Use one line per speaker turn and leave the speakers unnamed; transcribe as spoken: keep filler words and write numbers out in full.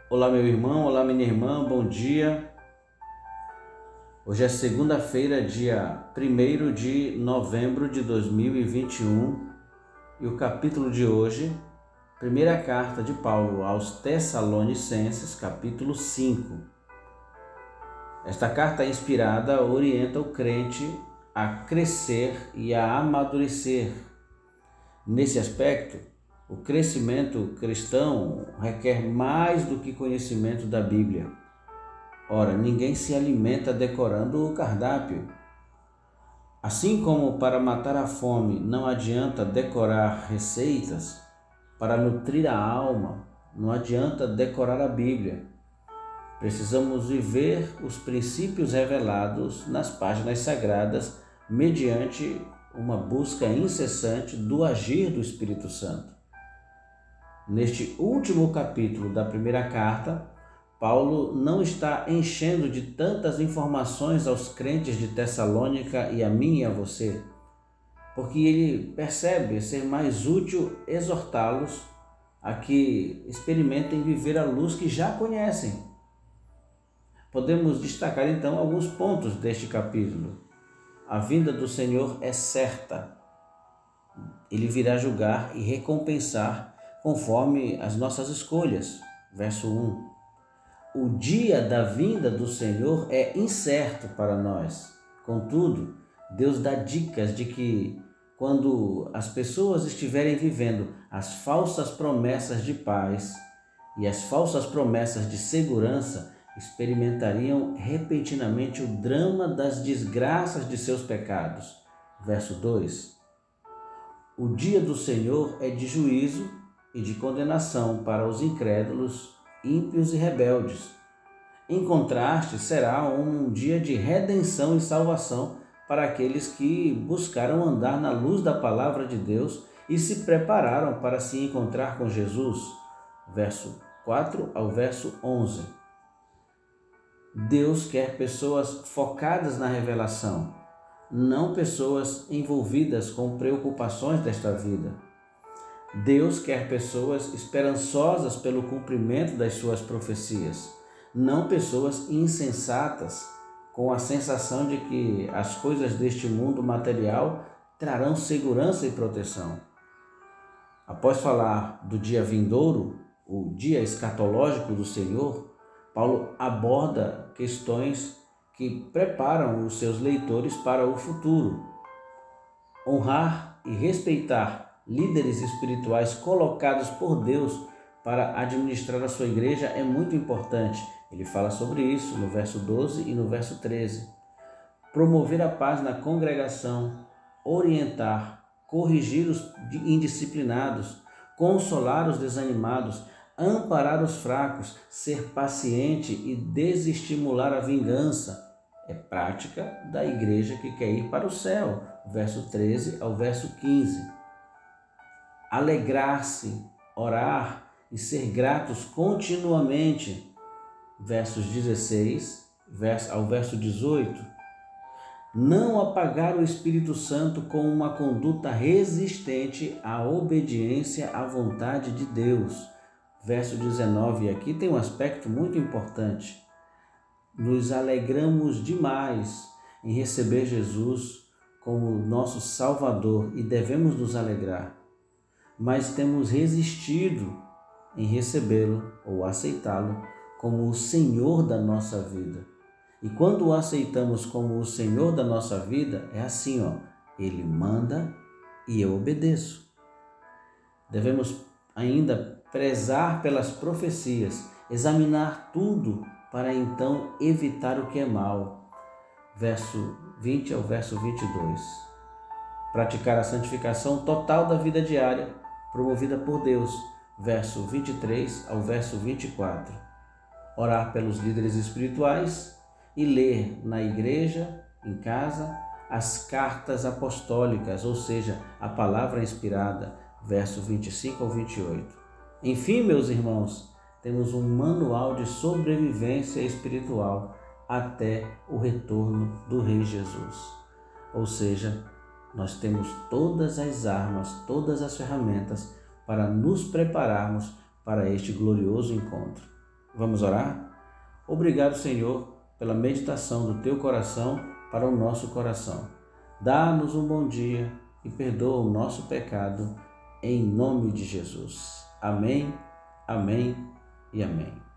Olá, meu irmão, olá, minha irmã, bom dia. Hoje é segunda-feira, dia primeiro de novembro de dois mil e vinte e um, e o capítulo de hoje, primeira carta de Paulo aos Tessalonicenses, capítulo cinco. Esta carta inspirada orienta o crente a crescer e a amadurecer. Nesse aspecto, o crescimento cristão requer mais do que conhecimento da Bíblia. Ora, ninguém se alimenta decorando o cardápio. Assim como para matar a fome não adianta decorar receitas, para nutrir a alma não adianta decorar a Bíblia. Precisamos viver os princípios revelados nas páginas sagradas mediante uma busca incessante do agir do Espírito Santo. Neste último capítulo da primeira carta, Paulo não está enchendo de tantas informações aos crentes de Tessalônica e a mim e a você, porque ele percebe ser mais útil exortá-los a que experimentem viver a luz que já conhecem. Podemos destacar então alguns pontos deste capítulo. A vinda do Senhor é certa. Ele virá julgar e recompensar conforme as nossas escolhas. Verso um. O dia da vinda do Senhor é incerto para nós. Contudo, Deus dá dicas de que, quando as pessoas estiverem vivendo as falsas promessas de paz e as falsas promessas de segurança, experimentariam repentinamente o drama das desgraças de seus pecados. Verso dois. O dia do Senhor é de juízo e de condenação para os incrédulos, ímpios e rebeldes. Em contraste, será um dia de redenção e salvação para aqueles que buscaram andar na luz da palavra de Deus e se prepararam para se encontrar com Jesus. Verso quatro ao verso onze. Deus quer pessoas focadas na revelação, não pessoas envolvidas com preocupações desta vida. Deus quer pessoas esperançosas pelo cumprimento das suas profecias, não pessoas insensatas com a sensação de que as coisas deste mundo material trarão segurança e proteção. Após falar do dia vindouro, o dia escatológico do Senhor, Paulo aborda questões que preparam os seus leitores para o futuro. Honrar e respeitar líderes espirituais colocados por Deus para administrar a sua igreja é muito importante. Ele fala sobre isso no verso doze e no verso treze. Promover a paz na congregação, orientar, corrigir os indisciplinados, consolar os desanimados, amparar os fracos, ser paciente e desestimular a vingança é prática da igreja que quer ir para o céu. Verso treze ao verso quinze. Alegrar-se, orar e ser gratos continuamente. Versos dezesseis ao verso dezoito. Não apagar o Espírito Santo com uma conduta resistente à obediência à vontade de Deus. Verso dezenove, aqui tem um aspecto muito importante. Nos alegramos demais em receber Jesus como nosso Salvador e devemos nos alegrar, mas temos resistido em recebê-lo ou aceitá-lo como o Senhor da nossa vida. E quando o aceitamos como o Senhor da nossa vida, é assim, ó, Ele manda e eu obedeço. Devemos ainda prezar pelas profecias, examinar tudo para então evitar o que é mal. Verso vinte ao verso vinte e dois. Praticar a santificação total da vida diária, promovida por Deus. Verso vinte e três ao verso vinte e quatro. Orar pelos líderes espirituais e ler na igreja, em casa, as cartas apostólicas, ou seja, a palavra inspirada. Verso vinte e cinco ao vinte e oito. Enfim, meus irmãos, temos um manual de sobrevivência espiritual até o retorno do Rei Jesus. Ou seja, nós temos todas as armas, todas as ferramentas para nos prepararmos para este glorioso encontro. Vamos orar? Obrigado, Senhor, pela meditação do Teu coração para o nosso coração. Dá-nos um bom dia e perdoa o nosso pecado, em nome de Jesus. Amém, amém e amém.